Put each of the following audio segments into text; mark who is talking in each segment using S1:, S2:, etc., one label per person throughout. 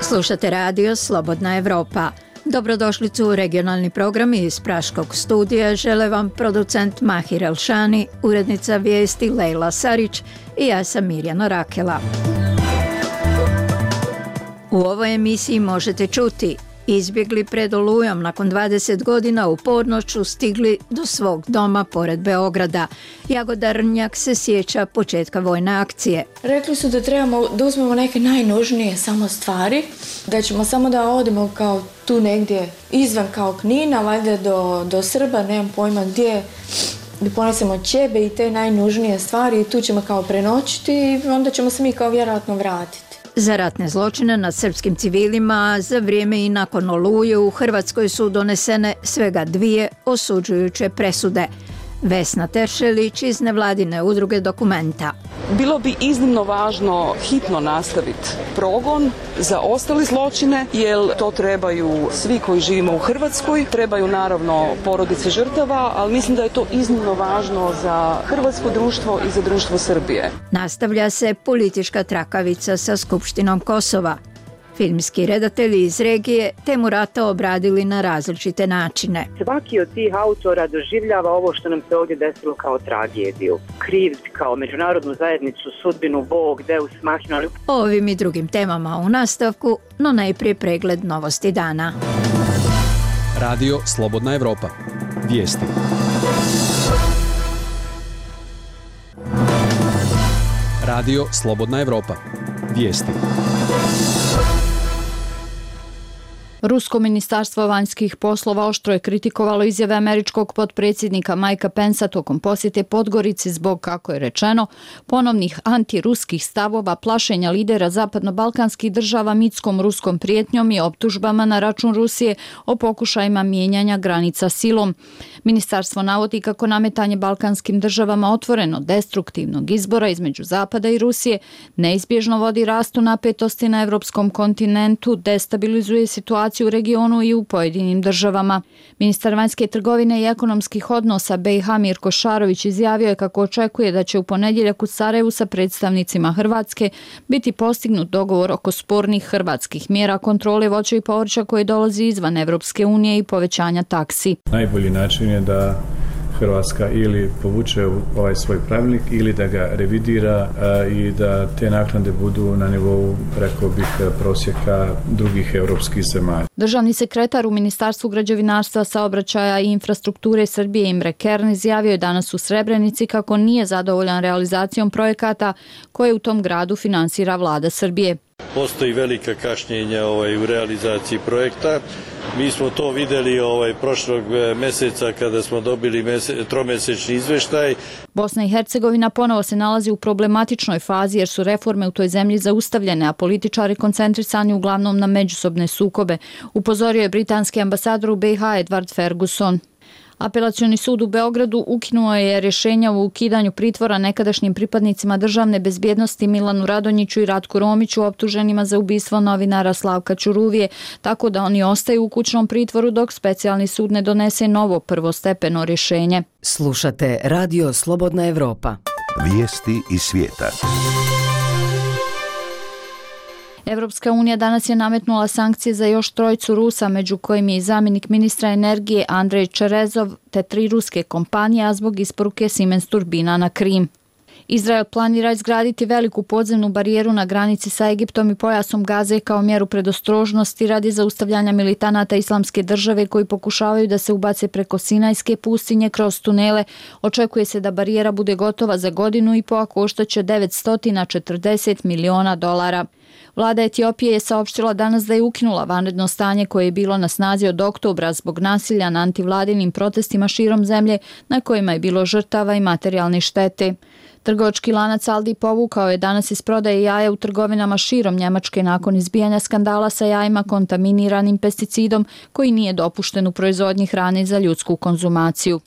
S1: Slušate radio Slobodna Evropa. Dobrodošlicu u regionalni program iz Praškog studija žele vam producent Mahir Elšani, urednica vijesti Lejla Sarić i ja sam Mirjana Rakela. U ovoj emisiji možete čuti: izbjegli pred Olujom nakon 20 godina u ponoću stigli do svog doma pored Beograda. Jagoda Rnjak se sjeća početka vojne akcije.
S2: Rekli su da trebamo da uzmemo neke najnužnije samo stvari, da ćemo samo da odemo kao tu negdje izvan kao Knina, valjda do Srba, nemam pojma gdje, da ponesemo ćebe i te najnužnije stvari i tu ćemo kao prenoćiti i onda ćemo se mi kao vjerojatno vratiti.
S1: Za ratne zločine nad srpskim civilima za vrijeme i nakon Oluje u Hrvatskoj su donesene svega 2 osuđujuće presude. Vesna Teršelić iz nevladine udruge Dokumenta.
S3: Bilo bi iznimno važno hitno nastaviti progon za ostale zločine, jer to trebaju svi koji živimo u Hrvatskoj, trebaju naravno porodice žrtava, ali mislim da je to iznimno važno za hrvatsko društvo i za društvo Srbije.
S1: Nastavlja se politička trakavica sa Skupštinom Kosova. Filmski redatelji iz regije temu rata obradili na različite načine.
S4: Svaki od tih autora doživljava ovo što nam se ovdje desilo kao tragediju. Kriv kao međunarodnu zajednicu, sudbinu, Bog, Deus Machina.
S1: O ovim i drugim temama u nastavku, no najprije pregled novosti dana.
S5: Radio Slobodna Evropa. Vijesti. Radio Slobodna Evropa. Vijesti.
S6: Rusko ministarstvo vanjskih poslova oštro je kritikovalo izjave američkog potpredsjednika Mikea Pensa tokom posjete Podgorici zbog, kako je rečeno, ponovnih antiruskih stavova, plašenja lidera zapadno-balkanskih država mitskom ruskom prijetnjom i optužbama na račun Rusije o pokušajima mijenjanja granica silom. Ministarstvo navodi kako nametanje balkanskim državama otvoreno destruktivnog izbora između Zapada i Rusije neizbježno vodi rastu napetosti na evropskom kontinentu, destabilizuje situaciju u regionu i u pojedinim državama. Ministar vanjske trgovine i ekonomskih odnosa BiH Mirko Šarović izjavio je kako očekuje da će u ponedjeljak u Sarajevu sa predstavnicima Hrvatske biti postignut dogovor oko spornih hrvatskih mjera kontrole voća i povrća koje dolazi izvan Evropske unije i povećanja taksi.
S7: Najbolji način je da Hrvatska ili povuče ovaj svoj pravilnik ili da ga revidira i da te naknade budu na nivou, rekao bih, prosjeka drugih europskih zemalja.
S6: Državni sekretar u Ministarstvu građevinarstva, saobraćaja i infrastrukture Srbije Imre Kern izjavio je danas u Srebrenici kako nije zadovoljan realizacijom projekata koje u tom gradu finansira vlada Srbije.
S8: Postoji velika kašnjenja u realizaciji projekta. Mi smo to vidjeli prošlog mjeseca kada smo dobili tromjesečni izvještaj.
S6: Bosna i Hercegovina ponovo se nalazi u problematičnoj fazi jer su reforme u toj zemlji zaustavljene, a političari koncentrisani uglavnom na međusobne sukobe, upozorio je britanski ambasador u BiH Edward Ferguson. Apelacioni sud u Beogradu ukinuo je rješenja o ukidanju pritvora nekadašnjim pripadnicima državne bezbjednosti Milanu Radonjiću i Ratku Romiću optuženima za ubistvo novinara Slavka Ćuruvije, tako da oni ostaju u kućnom pritvoru dok specijalni sud ne donese novo prvostepeno rješenje.
S9: Slušate Radio Slobodna Evropa.
S10: Vijesti iz svijeta.
S6: Evropska unija danas je nametnula sankcije za još 3 Rusa, među kojim je i zamjenik ministra energije Andrej Čerezov, te 3 ruske kompanije, a zbog isporuke Siemens turbina na Krim. Izrael planira izgraditi veliku podzemnu barijeru na granici sa Egiptom i pojasom Gaze kao mjeru predostrožnosti radi zaustavljanja militanata Islamske države koji pokušavaju da se ubace preko Sinajske pustinje kroz tunele. Očekuje se da barijera bude gotova za 1,5 godinu, a koštaće $940 miliona. Vlada Etiopije je saopštila danas da je ukinula vanredno stanje koje je bilo na snazi od oktobra zbog nasilja na antivladinim protestima širom zemlje na kojima je bilo žrtava i materijalne štete. Trgovački lanac Aldi povukao je danas iz prodaje jaja u trgovinama širom Njemačke nakon izbijanja skandala sa jajima kontaminiranim pesticidom koji nije dopušten u proizvodnji hrane za ljudsku konzumaciju.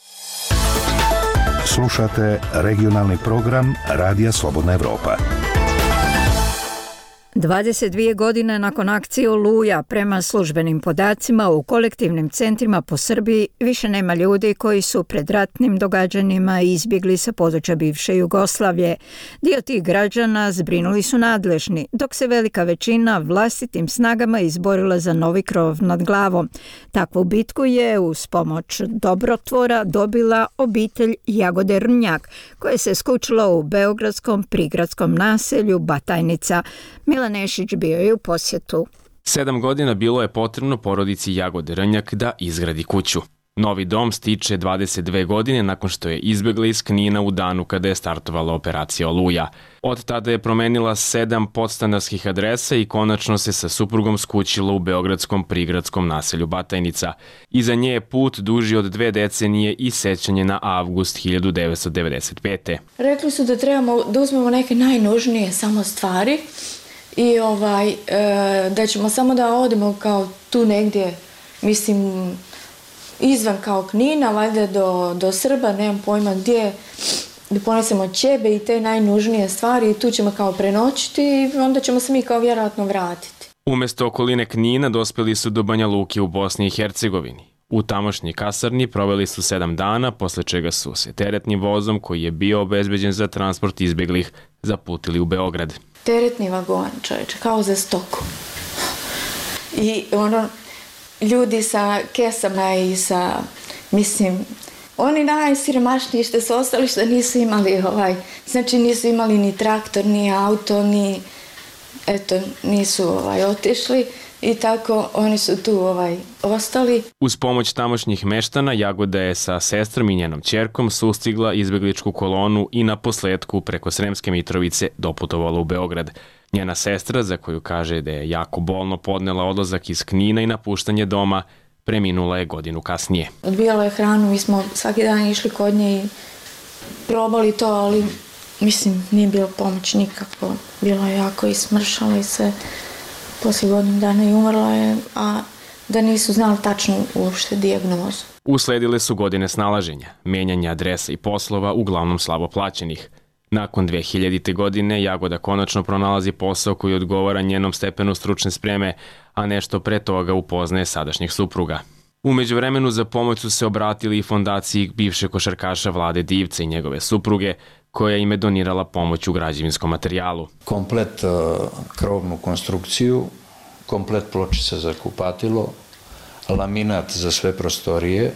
S10: Slušate regionalni program Radija Slobodna Evropa.
S1: 22 godine nakon akcije Oluja, prema službenim podacima u kolektivnim centrima po Srbiji više nema ljudi koji su pred ratnim događanjima izbjegli sa područja bivše Jugoslavije. Dio tih građana zbrinuli su nadležni, dok se velika većina vlastitim snagama izborila za novi krov nad glavom. Takvu bitku je uz pomoć dobrotvora dobila obitelj Jagode Rnjak, koja se skućila u beogradskom prigradskom naselju Batajnica. Milan Nešić bio je u posjetu.
S11: 7 godina bilo je potrebno porodici Jagode Rnjak da izgradi kuću. Novi dom stiče 22 godine nakon što je izbjegla iz Knina u danu kada je startovala operacija Oluja. Od tada je promenila 7 podstanarskih adresa i konačno se sa suprugom skućila u beogradskom prigradskom naselju Batajnica. Iza nje je put duži od 2 decenije i sećanje na avgust 1995.
S2: Rekli su da trebamo da uzmemo neke najnužnije samo stvari i da ćemo samo da odemo kao tu negdje, mislim, izvan kao Knina, valjda do Srba, nemam pojma gdje, da ponesemo ćebe i te najnužnije stvari i tu ćemo kao prenoćiti i onda ćemo se mi kao vjerojatno vratiti.
S11: Umesto okoline Knina dospeli su do Banja Luke u Bosni i Hercegovini. U tamošnjoj kasarni proveli su 7 dana, posle čega su se teretnim vozom koji je bio obezbeđen za transport izbjeglih zaputili u Beograd.
S2: Teretni vagon, čovječe, kao za stoku. I ljudi sa kesama i sa, mislim, oni najsiromašniji što su ostali što nisu imali znači nisu imali ni traktor, ni auto, ni, nisu otišli i tako oni su tu ostali.
S11: Uz pomoć tamošnjih meštana Jagoda je sa sestrom i njenom ćerkom sustigla izbjegličku kolonu i na posledku preko Sremske Mitrovice doputovala u Beograd. Njena sestra, za koju kaže da je jako bolno podnela odlazak iz Knina i napuštanje doma, preminula je godinu kasnije.
S2: Odbijala je hranu, mi smo svaki dan išli kod nje i probali to, ali mislim nije bilo pomoć nikako. Bila je jako ismršala i sve. Poslije godinu dana i umrla je, a da nisu znali tačno uopšte dijagnozu.
S11: Usledile su godine snalaženja, menjanja adresa i poslova, uglavnom slabo plaćenih. Nakon 2000. godine Jagoda konačno pronalazi posao koji odgovara njenom stepenu stručne spreme, a nešto pre toga upoznaje sadašnjeg supruga. U međuvremenu za pomoć su se obratili i fondaciji bivše košarkaša Vlade Divca i njegove supruge, koja im je donirala pomoć u građevinskom materijalu.
S12: Komplet krovnu konstrukciju, komplet pločica za kupatilo, laminat za sve prostorije,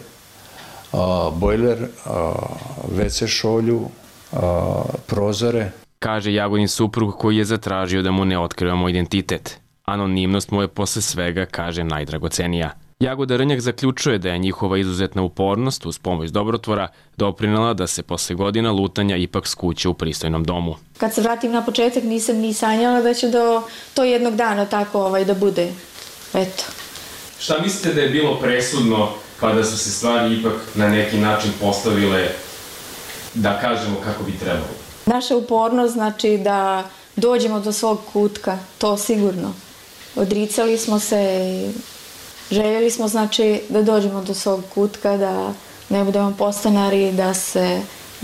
S12: bojler, WC šolju, prozore.
S11: Kaže Jagodin suprug koji je zatražio da mu ne otkrivamo identitet. Anonimnost mu je posle svega, kaže, najdragocenija. Jagoda Rnjak zaključuje da je njihova izuzetna upornost uz pomoć dobrotvora doprinela da se posle godina lutanja ipak skuće u pristojnom domu.
S2: Kad se vratim na početak nisam ni sanjala da će do to jednog dana tako da bude. Eto.
S11: Šta mislite da je bilo presudno kada su se stvari ipak na neki način postavile, da kažemo kako bi trebalo?
S2: Naša upornost znači da dođemo do svog kutka, to sigurno. Odricali smo se i željeli smo znači da dođemo do svog kutka, da ne budemo podstanari, da se,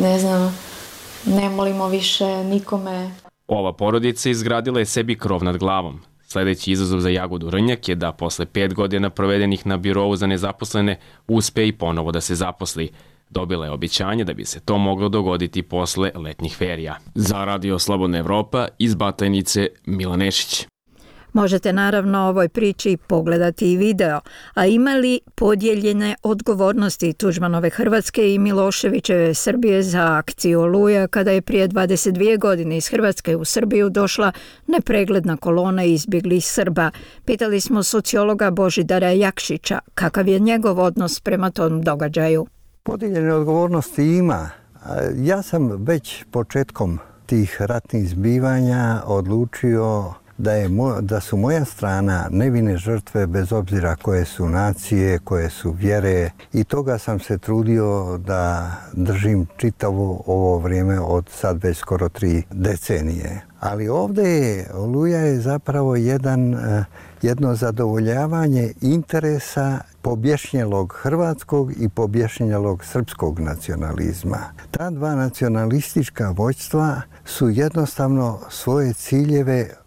S2: ne molimo više nikome.
S11: Ova porodica izgradila je sebi krov nad glavom. Sljedeći izazov za Jagodu Rnjak je da posle 5 godina provedenih na birovu za nezaposlene uspe i ponovo da se zaposli. Dobila je obećanje da bi se to moglo dogoditi posle letnjih ferija. Za Radio Slobodna Evropa iz Batajnice, Milan Nešić.
S1: Možete naravno o ovoj priči pogledati i video, a ima li podijeljene odgovornosti Tuđmanove Hrvatske i Miloševićeve Srbije za akciju Oluja kada je prije 22 godine iz Hrvatske u Srbiju došla nepregledna kolona izbjeglih Srba? Pitali smo sociologa Božidara Jakšića kakav je njegov odnos prema tom događaju.
S13: Podijeljene odgovornosti ima. Ja sam već početkom tih ratnih zbivanja odlučio da su moja strana nevine žrtve bez obzira koje su nacije, koje su vjere, i toga sam se trudio da držim čitavo ovo vrijeme od sad već skoro 3 decenije. Ali ovdje Oluja je zapravo jedno zadovoljavanje interesa pobješnjelog hrvatskog i pobješnjelog srpskog nacionalizma. Ta dva nacionalistička vođstva su jednostavno svoje ciljeve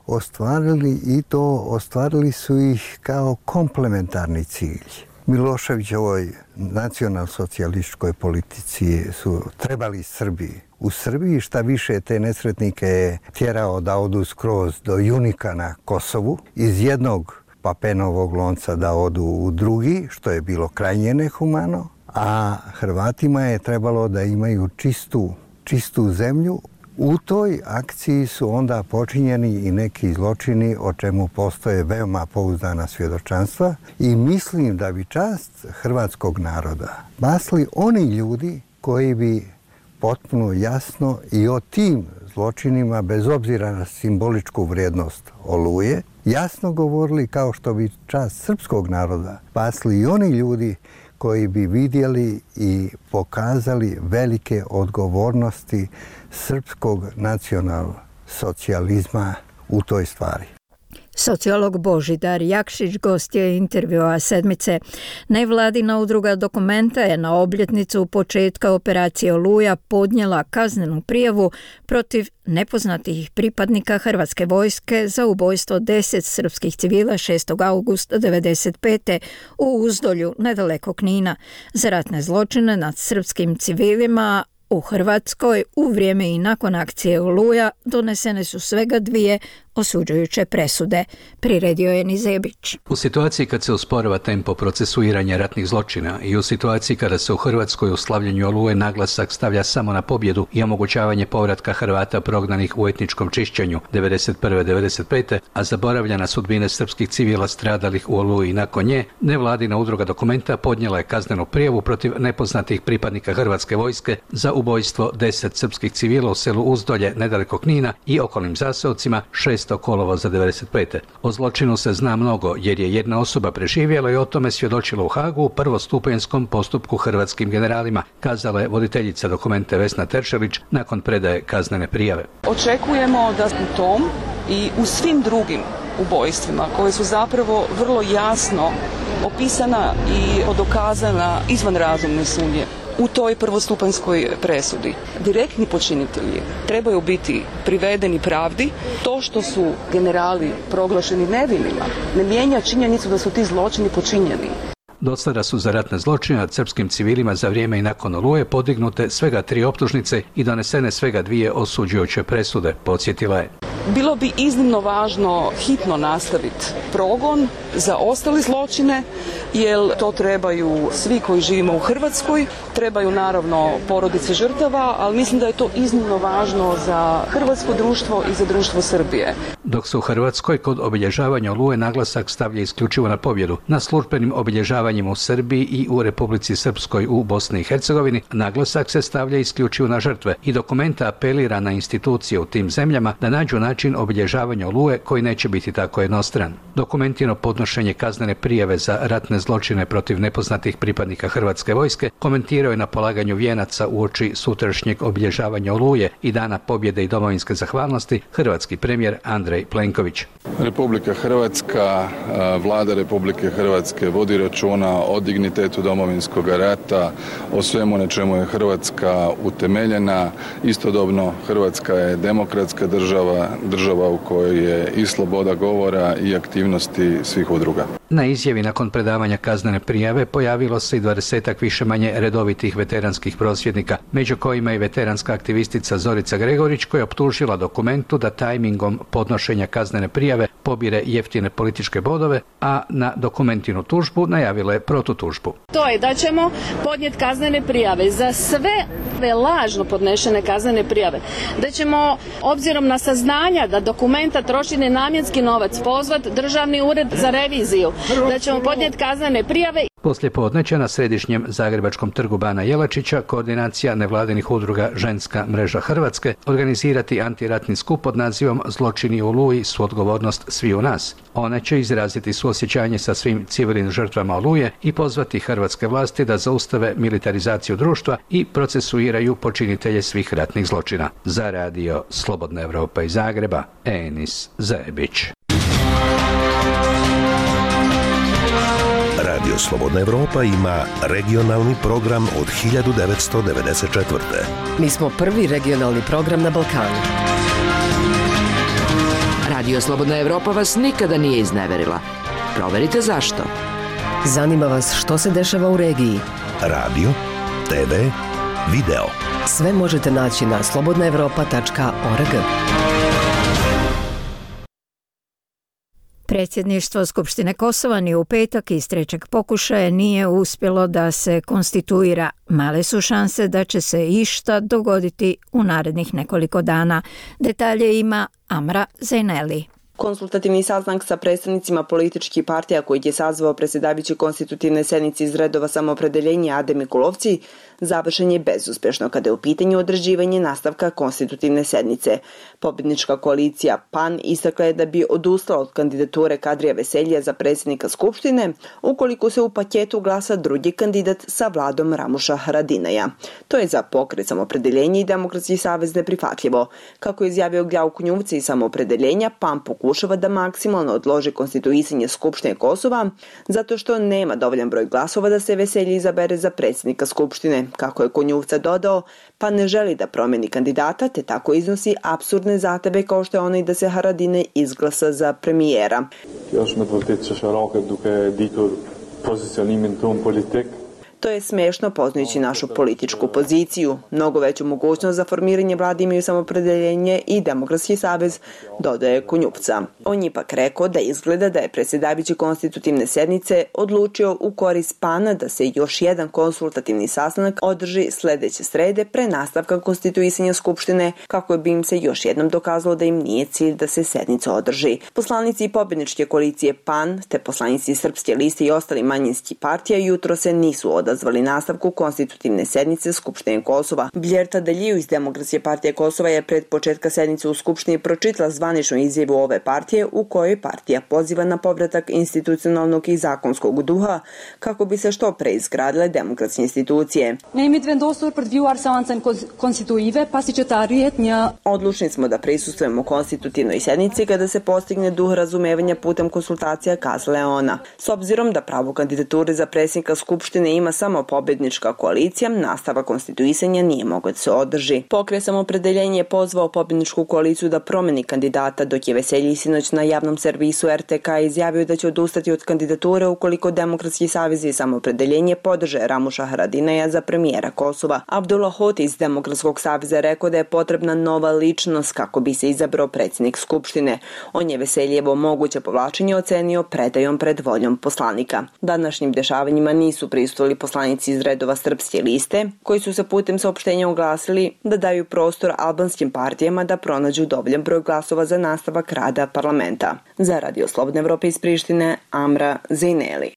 S13: ostvarili i to ostvarili su ih kao komplementarni cilj. Miloševićevoj nacionalsocijalističkoj politici su trebali Srbi. U Srbiji šta više te nesretnike je tjerao da odu skroz do Junika na Kosovu, iz jednog papenovog lonca da odu u drugi, što je bilo krajnje nehumano, a Hrvatima je trebalo da imaju čistu zemlju. U toj akciji su onda počinjeni i neki zločini o čemu postoje veoma pouzdana svjedočanstva i mislim da bi čast hrvatskog naroda basli oni ljudi koji bi potpuno jasno i o tim zločinima, bez obzira na simboličku vrijednost Oluje, jasno govorili, kao što bi čast srpskog naroda basli i oni ljudi koji bi vidjeli i pokazali velike odgovornosti srpskog nacionalsocijalizma u toj stvari.
S1: Sociolog Božidar Jakšić gost je intervjua sedmice. Nevladina udruga Dokumenta je na obljetnicu početka operacije Oluja podnijela kaznenu prijavu protiv nepoznatih pripadnika Hrvatske vojske za ubojstvo 10 srpskih civila 6. augusta 1995. u Uzdolju, nedaleko Knina, za ratne zločine nad srpskim civilima. U Hrvatskoj u vrijeme i nakon akcije Oluja donesene su svega 2 osuđujuće presude, priredio je Nizebić.
S14: U situaciji kad se usporava tempo procesuiranja ratnih zločina i u situaciji kada se u Hrvatskoj u slavljenju Oluje naglasak stavlja samo na pobjedu i omogućavanje povratka Hrvata prognanih u etničkom čišćenju 1991-1995, a zaboravljena sudbine srpskih civila stradalih u Oluji i nakon nje, nevladina udruga Dokumenta podnijela je kaznenu prijavu protiv nepoznatih pripadnika Hrvatske vojske za ubojstvo 10 srpskih civila u selu Uzdolje, nedaleko Knina i okolnim zaseocima 6. kolovoza 1995. O zločinu se zna mnogo jer je jedna osoba preživjela i o tome svjedočila u Hagu u prvostupanjskom postupku hrvatskim generalima, kazala je voditeljica Dokumente Vesna Teršelić nakon predaje kaznene prijave.
S3: Očekujemo da u tom i u svim drugim ubojstvima koje su zapravo vrlo jasno opisana i dokazana izvan razumne sumnje u toj prvostupanjskoj presudi. Direktni počinitelji trebaju biti privedeni pravdi. To što su generali proglašeni nevinima ne mijenja činjenicu da su ti zločini počinjeni.
S14: Do sada su za ratne zločine nad srpskim civilima za vrijeme i nakon Oluje podignute svega 3 optužnice i donesene svega 2 osuđujuće presude, podsjetila je.
S3: Bilo bi iznimno važno hitno nastaviti progon za ostale zločine, jer to trebaju svi koji živimo u Hrvatskoj, trebaju naravno porodice žrtava, ali mislim da je to iznimno važno za hrvatsko društvo i za društvo Srbije.
S14: Dok se u Hrvatskoj kod obilježavanja Oluje naglasak stavlja isključivo na pobjedu, na službenim obilježavanjima u Srbiji i u Republici Srpskoj u Bosni i Hercegovini, naglasak se stavlja isključivo na žrtve i Dokumenta apelira na institucije u tim zemljama da nađu način obilježavanja Oluje koji neće biti tako jednostran. Dokumentino podnošenje kaznene prijave za ratne zločine protiv nepoznatih pripadnika Hrvatske vojske komentirao je na polaganju vijenaca uoči sutrašnjeg obilježavanja Oluje i Dana pobjede i domovinske zahvalnosti hrvatski premijer Andrej Plenković.
S15: Republika Hrvatska, vlada Republike Hrvatske vodi računa o dignitetu Domovinskog rata, o svemu na čemu je Hrvatska utemeljena. Istodobno Hrvatska je demokratska država u kojoj je i sloboda govora i aktivnosti svih udruga.
S14: Na izjavi nakon predavanja kaznene prijave pojavilo se i 20-ak više manje redovitih veteranskih prosvjednika, među kojima i veteranska aktivistica Zorica Gregorić koja je optužila Dokumentu da tajmingom podnošenja kaznene prijave pobire jeftine političke bodove, a na Dokumentinu tužbu najavila je protutužbu.
S16: To je da ćemo podnijeti kaznene prijave za sve lažno podnešene kaznene prijave, da ćemo obzirom na saznanja da Dokumenta troši nenamjenski novac pozvat Državni ured za reviziju, da ćemo podnijeti kaznene prijave.
S14: Poslije podneća na središnjem zagrebačkom trgu Bana Jelačića koordinacija nevladinih udruga Ženska mreža Hrvatske organizirati antiratni skup pod nazivom Zločini u Oluji su odgovornost svi u nas. One će izraziti suosjećanje sa svim civilnim žrtvama Oluje i pozvati hrvatske vlasti da zaustave militarizaciju društva i procesuiraju počinitelje svih ratnih zločina. Za radio Slobodna Evropa iz Zagreba, Enis Zajebić.
S10: Radio Slobodna Evropa ima regionalni program od 1994.
S9: Mi smo prvi regionalni program na Balkanu.
S17: Radio Slobodna Evropa vas nikada nije izneverila. Proverite zašto.
S9: Zanima vas što se dešava u regiji?
S10: Radio, TV, video.
S9: Sve možete naći na slobodnaevropa.org.
S1: Predsjedništvo Skupštine Kosova ni u petak iz trećeg pokušaja nije uspjelo da se konstituira. Male su šanse da će se išta dogoditi u narednih nekoliko dana. Detalje ima Amra Zaineli.
S18: Konsultativni sastanak sa predstavnicima političkih partija koji je sazvao predsjedavajući konstitutivne sednice iz redova Samoopredeljenja Ade Mikulovci završen je bezuspješno kada je u pitanju određivanje nastavka konstitutivne sednice. Pobjednička koalicija PAN istakla je da bi odustala od kandidature Kadrija Veseljija za predsjednika Skupštine ukoliko se u paketu glasa drugi kandidat sa vladom Ramuša Haradinaja. To je za Pokret Samoopredeljenja i Demokratski savez neprihvatljivo. Kako je izjavio Gljav Kunjuvci iz Samoopredeljenja, PAN pokušava da maksimalno odloži konstituisanje Skupštine Kosova zato što nema dovoljan broj glasova da se Veselji izabere za predsjednika Skupštine. Kako je Konjuvca dodao, pa ne želi da promeni kandidata, te tako iznosi apsurdne zahteve kao što je onaj da se Haradinaj izglasa za premijera. To je smešno poznajući našu političku poziciju. Mnogo veću mogućnost za formiranje vlade imaju Samoopredeljenje i Demokratski savez, dodaje Kunjupca. On je ipak rekao da izgleda da je predsjedavajući konstitutivne sednice odlučio u korist PAN-a da se još jedan konsultativni sastanak održi sljedeće srede pre nastavka konstituisanja Skupštine, kako bi im se još jednom dokazalo da im nije cilj da se sednica održi. Poslanici pobjedničke koalicije PAN te poslanici Srpske liste i ostali manjinskih partija jutro se nisu odazvali nastavku konstitutivne sednice Skupštine Kosova. Bljerta Deljiju iz Demokratske partije Kosova je pred početka sednice u Skupštini pročitala zvaničnu izjavu ove partije u kojoj partija poziva na povratak institucionalnog i zakonskog duha kako bi se što pre izgradile demokratske institucije. Odlučni smo da prisustvujemo konstitutivnoj sednici kada se postigne duh razumevanja putem konsultacija, kazala ona. S obzirom da pravo kandidature za predsjednika Skupštine ima samo pobjednička koalicija, nastava konstituisanja nije mogla da se održi. Pokret Samoopredeljenje je pozvao pobjedničku koaliciju da promeni kandidata, dok je Veselji sinoć na javnom servisu RTK izjavio da će odustati od kandidature ukoliko Demokratski savez i Samoopredeljenje podrže Ramuša Haradinaja za premijera Kosova. Abdullah Hoti iz Demokratskog saveza rekao da je potrebna nova ličnost kako bi se izabrao predsjednik Skupštine. On je Veseljevo moguće povlačenje ocenio predajom pred voljom poslanika. Današnjim dešavanjima nisu prisustvovali poslanici iz redova Srpske liste, koji su se putem saopštenja oglasili da daju prostor albanskim partijama da pronađu dovoljan broj glasova za nastavak rada parlamenta. Za Radio Slobodna Evropa iz Prištine, Amra Zaineli.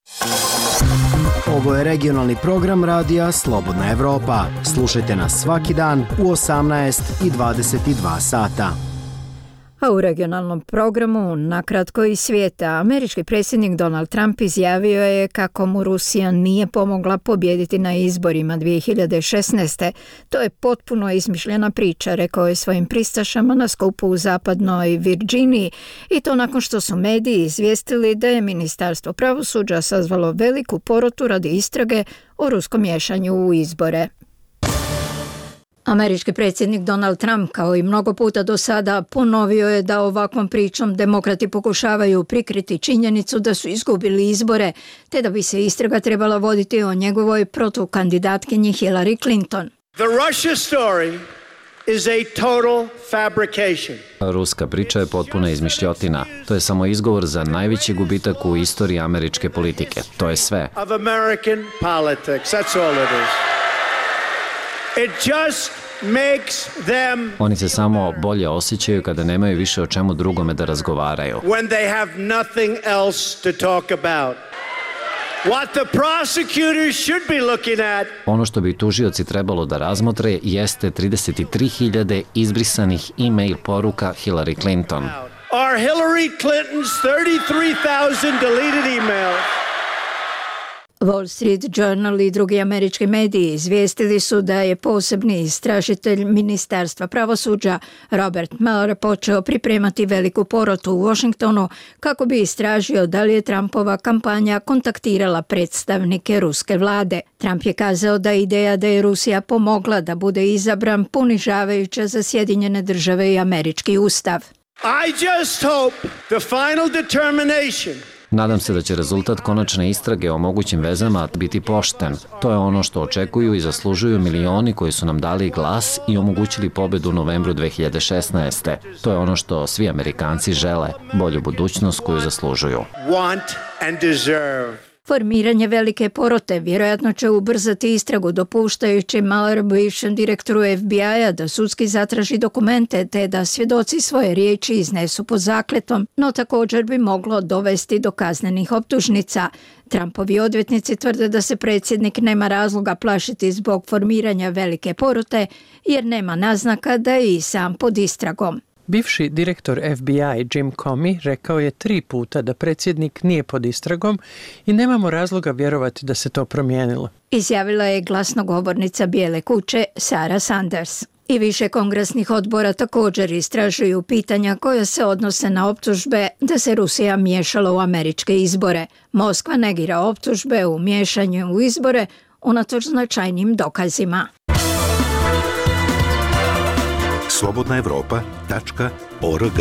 S19: Ovo je regionalni program radija Slobodna Evropa. Slušajte nas svaki dan u 18 i 22 sata.
S1: A u regionalnom programu nakratko iz svijeta, američki predsjednik Donald Trump izjavio je kako mu Rusija nije pomogla pobijediti na izborima 2016. To je potpuno izmišljena priča, rekao je svojim pristašama na skupu u zapadnoj Virginiji, i to nakon što su mediji izvijestili da je Ministarstvo pravosuđa sazvalo veliku porotu radi istrage o ruskom miješanju u izbore. Američki predsjednik Donald Trump, kao i mnogo puta do sada, ponovio je da ovakvom pričom demokrati pokušavaju prikriti činjenicu da su izgubili izbore, te da bi se istraga trebala voditi o njegovoj protukandidatkinji Hillary Clinton.
S20: The Russia story is a total fabrication.
S21: Ruska priča je potpuna izmišljotina. To je samo izgovor za najveći gubitak u istoriji američke politike. To je sve.
S20: Of American politics. That's all it is. It just makes them...
S21: Oni se samo bolje osjećaju kada nemaju više o čemu drugome da razgovaraju.
S20: When they have nothing else to talk about. What the prosecutors should be looking at.
S21: Ono što bi tužioci trebalo da razmotre jeste 33.000 izbrisanih e-mail poruka Hillary Clinton.
S20: Are Hillary Clinton's 33,000 deleted emails.
S1: Wall Street Journal i drugi američki mediji izvijestili su da je posebni istražitelj Ministarstva pravosuđa Robert Mueller počeo pripremati veliku porotu u Washingtonu kako bi istražio da li je Trumpova kampanja kontaktirala predstavnike ruske vlade. Trump je kazao da ideja da je Rusija pomogla da bude izabran ponižavajuća za Sjedinjene države i američki ustav.
S20: I just hope the final determination.
S21: Nadam se da će rezultat konačne istrage o mogućim vezama biti pošten. To je ono što očekuju i zaslužuju milioni koji su nam dali glas i omogućili pobedu u novembru 2016. To je ono što svi Amerikanci žele, bolju budućnost koju zaslužuju.
S20: Want and deserve.
S1: Formiranje velike porote vjerojatno će ubrzati istragu, dopuštajući Mueller bivšem direktoru FBI-a da sudski zatraži dokumente te da svjedoci svoje riječi iznesu pod zakletom, no također bi moglo dovesti do kaznenih optužnica. Trumpovi odvjetnici tvrde da se predsjednik nema razloga plašiti zbog formiranja velike porote jer nema naznaka da je i sam pod istragom.
S4: Bivši direktor FBI Jim Comey rekao je 3 puta da predsjednik nije pod istragom i nemamo razloga vjerovati da se to promijenilo.
S1: Izjavila je glasnogovornica Bijele kuće Sarah Sanders. I više kongresnih odbora također istražuju pitanja koja se odnose na optužbe da se Rusija miješala u američke izbore. Moskva negira optužbe u miješanju u izbore unatoč značajnim dokazima.
S10: slobodnaevropa.org.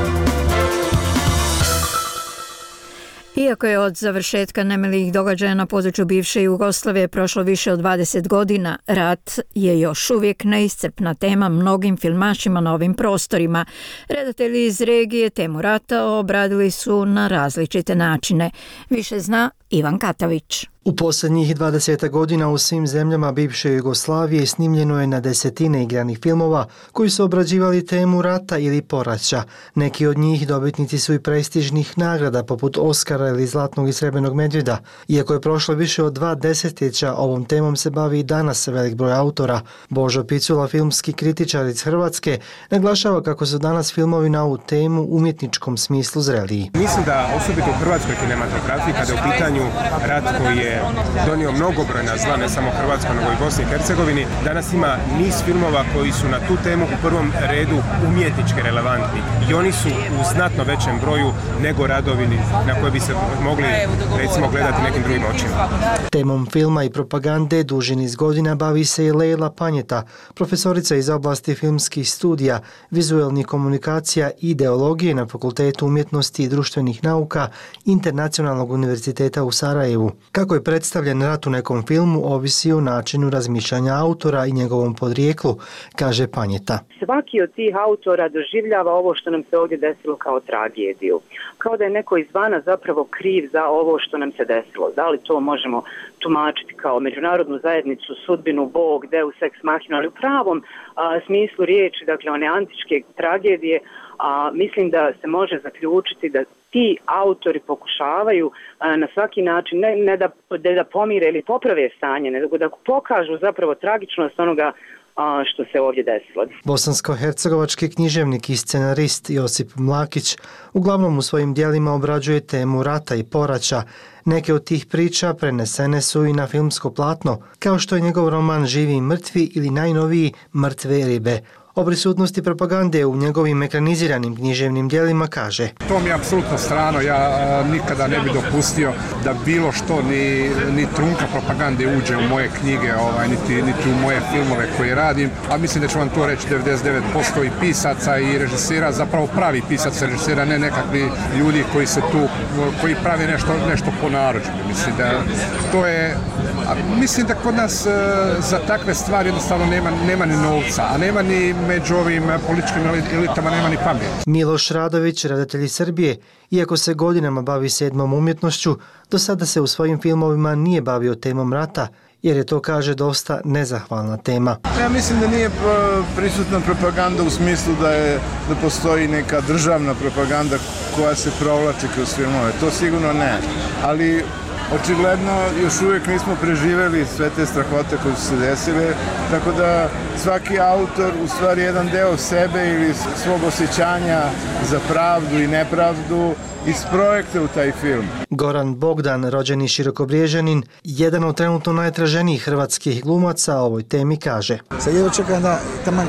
S1: Iako je od završetka nemilih događaja na području bivše Jugoslavije prošlo više od 20 godina, rat je još uvijek neiscrpna tema mnogim filmašima na ovim prostorima. Redatelji iz regije temu rata obradili su na različite načine. Više zna Ivan Katavić.
S22: U posljednjih 20 godina u svim zemljama bivše Jugoslavije snimljeno je na desetine igranih filmova koji su obrađivali temu rata ili poraća. Neki od njih dobitnici su i prestižnih nagrada poput Oscara ili Zlatnog i Srebrnog medvjeda. Iako je prošlo više od 2 desetljeća, ovom temom se bavi i danas velik broj autora. Božo Picula, filmski kritičar iz Hrvatske, naglašava kako su danas filmovi na ovu temu u umjetničkom smislu zreliji.
S23: Mislim da osobito u hrvatskoj kinematografiji, kada je u pitanju rat koji je donio mnogobrojna zla, ne samo Hrvatskoj, nego i Bosni i Hercegovini, danas ima niz filmova koji su na tu temu u prvom redu umjetnički relevantni i oni su u znatno većem broju nego radovi na koje bi se mogli recimo gledati nekim drugim očima.
S22: Temom filma i propagande duži niz godina bavi se i Leila Panjeta, profesorica iz oblasti filmskih studija, vizualnih komunikacija i ideologije na Fakultetu umjetnosti i društvenih nauka Internacionalnog univerziteta u Sarajevu. Kako je predstavljen rat u nekom filmu ovisi o načinu razmišljanja autora i njegovom podrijeklu, kaže Panjeta.
S24: Svaki od tih autora doživljava ovo što nam se ovdje desilo kao tragediju. Kao da je neko izvana zapravo kriv za ovo što nam se desilo. Da li to možemo tumačiti kao međunarodnu zajednicu, sudbinu, Bog, Deus ex machina, ali u pravom smislu riječi, dakle one antičke tragedije, mislim da se može zaključiti da ti autori pokušavaju na svaki način ne da pomire ili poprave stanje, nego da pokažu zapravo tragičnost onoga što se ovdje desilo.
S22: Bosansko-hercegovački književnik i scenarist Josip Mlakić uglavnom u svojim dijelima obrađuje temu rata i poraća. Neke od tih priča prenesene su i na filmsko platno, kao što je njegov roman Živi i mrtvi ili najnoviji Mrtve ribe. O prisutnosti propagande u njegovim ekraniziranim književnim dijelima kaže:
S23: To mi je apsolutno strano, ja nikada ne bi dopustio da bilo što, ni trunka propagande uđe u moje knjige, niti u moje filmove koje radim, a mislim da ću vam to reći 99% i pisaca i režisera, zapravo pravi pisaca, režisera, ne nekakvi ljudi koji pravi nešto po narudžbi. Mislim da to je, mislim da kod nas za takve stvari jednostavno nema ni novca, a nema ni među ovim političkim elitama nema ni pamet.
S22: Miloš Radović, redatelj iz Srbije, iako se godinama bavi sedmom umjetnošću, do sada se u svojim filmovima nije bavio temom rata, jer je to, kaže, dosta nezahvalna tema.
S25: Ja mislim da nije prisutna propaganda u smislu da postoji neka državna propaganda koja se provlači kroz filmove. To sigurno ne, ali očigledno još uvijek nismo preživjeli sve te strahote koje su se desile, tako da svaki autor u stvari jedan deo sebe ili svog osjećanja za pravdu i nepravdu isprojekte u taj film.
S22: Goran Bogdan, rođeni Širokobriježanin, jedan od trenutno najtraženijih hrvatskih glumaca o ovoj temi, kaže:
S26: Sad jedno čekam da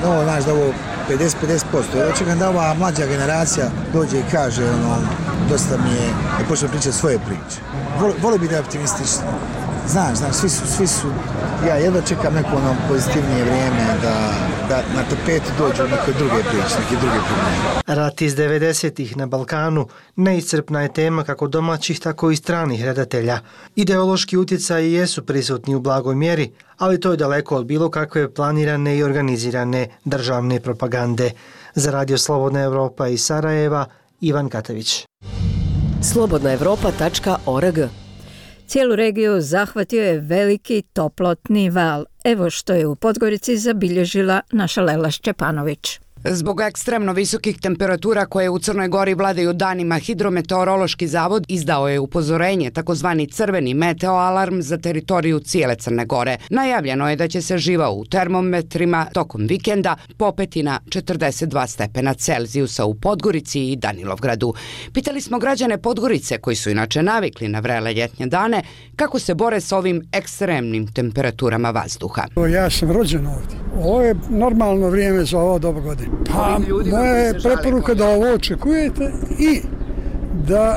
S26: ovo 50-50%, jedno čekam da ova mlađa generacija dođe i kaže dosta mi je, da počne pričati svoje priče. Voli bi da je optimistično. Znaš, svi su, ja jedno čekam neko pozitivnije vrijeme da da na tapet dođu neke druge priče, neke druge probleme.
S22: Rat iz 90-ih na Balkanu neiscrpna je tema kako domaćih, tako i stranih redatelja. Ideološki utjecaji jesu prisutni u blagoj mjeri, ali to je daleko od bilo kakve planirane i organizirane državne propagande. Za Radio Slobodna Evropa iz Sarajeva, Ivan Katević.
S9: slobodnaevropa.org.
S1: Cijelu regiju zahvatio je veliki toplotni val. Evo što je u Podgorici zabilježila naša Lela Šćepanović.
S2: Zbog ekstremno visokih temperatura koje u Crnoj Gori vladaju danima, Hidrometeorološki zavod izdao je upozorenje, takozvani crveni meteoalarm za teritoriju cijele Crne Gore. Najavljeno je da će se živa u termometrima tokom vikenda popeti na 42 stepena Celzijusa u Podgorici i Danilovgradu. Pitali smo građane Podgorice, koji su inače navikli na vrele ljetnje dane, kako se bore s ovim ekstremnim temperaturama vazduha.
S5: Ja sam rođen ovdje. Ovo je normalno vrijeme za ovo doba godine. Pa moja je preporuka da ovo očekujete i da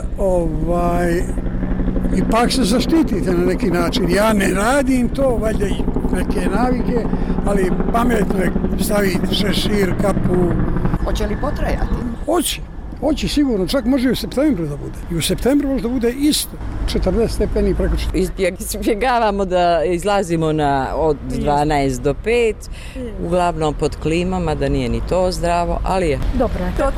S5: ipak se zaštitite na neki način. Ja ne radim to, valjda i neke navike, ali pametno je staviti šešir, kapu.
S2: Hoće li potrajati?
S5: Hoće sigurno, čak može i u septembru da bude. I u septembru može da bude isto, 40 stepeni preko 40.
S6: Izbjegavamo da izlazimo od 12 do 5, uglavnom pod klimama, da nije ni to zdravo, ali je.
S1: Dobro.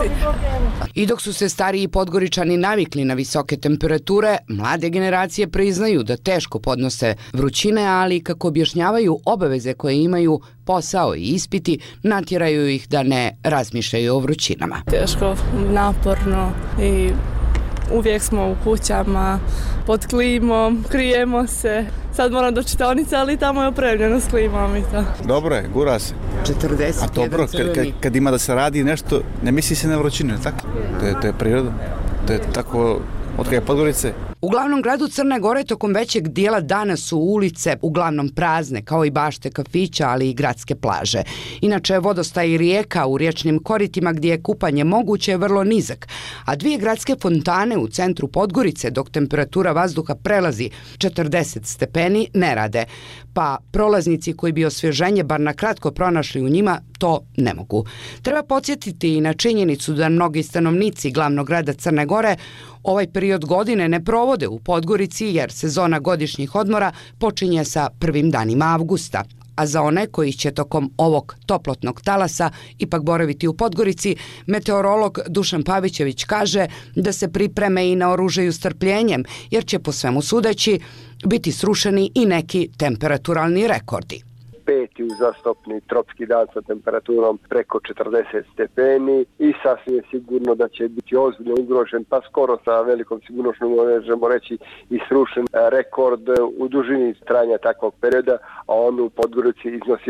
S2: I dok su se stariji Podgoričani navikli na visoke temperature, mlade generacije priznaju da teško podnose vrućine, ali kako objašnjavaju obaveze koje imaju, posao i ispiti, natjeraju ih da ne razmišljaju o vrućinama.
S7: Teško, naporno i uvijek smo u kućama, pod klimom, krijemo se. Sad moram do čitaonice, ali tamo je opremljeno s klimom i to.
S8: Dobro je, gura se.
S2: 41
S8: A dobro, kad ima da se radi nešto, ne misli se na vrućinu, tako? To je priroda. To je tako od kada je Podgorice.
S2: U glavnom gradu Crne Gore tokom većeg dijela dana su ulice uglavnom prazne, kao i bašte kafića, ali i gradske plaže. Inače, vodostaj rijeka u riječnim koritima gdje je kupanje moguće je vrlo nizak, a 2 gradske fontane u centru Podgorice, dok temperatura vazduha prelazi 40 stepeni, ne rade, pa prolaznici koji bi osvježenje bar na kratko pronašli u njima to ne mogu. Treba podsjetiti i na činjenicu da mnogi stanovnici glavnog grada Crne Gore ovaj period godine ne provode u Podgorici jer sezona godišnjih odmora počinje sa prvim danima avgusta. A za one koji će tokom ovog toplotnog talasa ipak boraviti u Podgorici, meteorolog Dušan Pavićević kaže da se pripreme i naoružaju strpljenjem jer će po svemu sudeći biti srušeni i neki temperaturalni rekordi.
S12: 5. uzastopni tropski dan sa temperaturom preko 40 stepeni i sasvim je sigurno da će biti ozbiljno ugrožen, pa skoro sa velikom sigurnošću možemo reći i srušen rekord u dužini trajanja takvog perioda, a on u Podgorici iznosi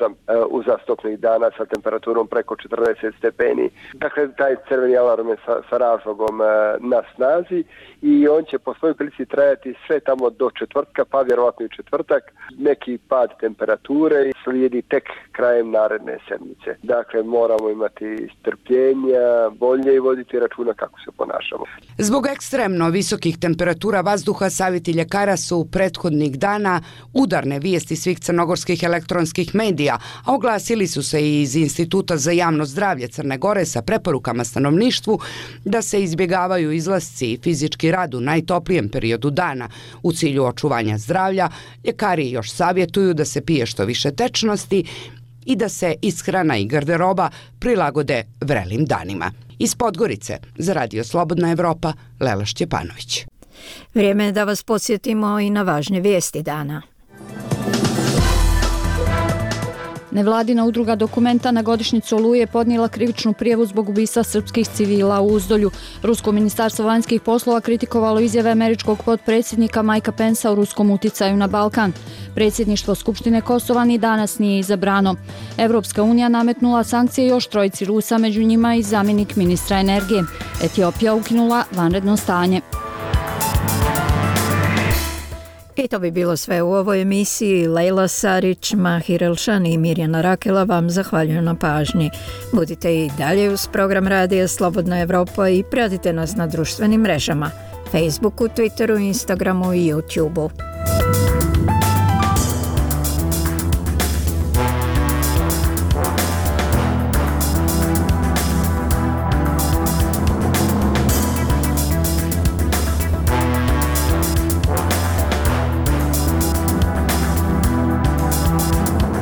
S12: 8 uzastopnih dana sa temperaturom preko 40 stepeni. Dakle, taj crveni alarm je sa razlogom na snazi i on će po svojoj prilici trajati sve tamo do četvrtka, pa vjerovatno i četvrtak. Neki pad temperature i slijedi tek krajem naredne sedmice. Dakle, moramo imati strpljenja, bolje i voditi računa kako se ponašamo.
S2: Zbog ekstremno visokih temperatura vazduha, savjeti ljekara su prethodnih dana udarne vijesti svih crnogorskih elektronskih medija, a oglasili su se i iz Instituta za javno zdravlje Crne Gore sa preporukama stanovništvu da se izbjegavaju izlasci i fizički rad u najtoplijem periodu dana. U cilju očuvanja zdravlja, ljekari još savjetuju da se pije što više tečnosti i da se ishrana i garderoba prilagode vrelim danima. Iz Podgorice za Radio Slobodna Evropa, Lela Šćepanović.
S1: Vrijeme je da vas podsjetimo i na važne vijesti dana.
S27: Nevladina udruga Dokumenta na godišnjicu Oluje podnijela krivičnu prijavu zbog ubistva srpskih civila u Uzdolju. Rusko ministarstvo vanjskih poslova kritikovalo izjave američkog potpredsjednika Majka Pensa o ruskom uticaju na Balkan. Predsjedništvo Skupštine Kosova ni danas nije izabrano. Evropska unija nametnula sankcije još 3 Rusa, među njima i zamjenik ministra energije. Etiopija ukinula vanredno stanje.
S1: I to bi bilo sve u ovoj emisiji. Lejla Sarić, Mahir Elšan i Mirjana Rakela vam zahvaljuju na pažnji. Budite i dalje uz program Radija Slobodna Evropa i pratite nas na društvenim mrežama, Facebooku, Twitteru, Instagramu i YouTubeu.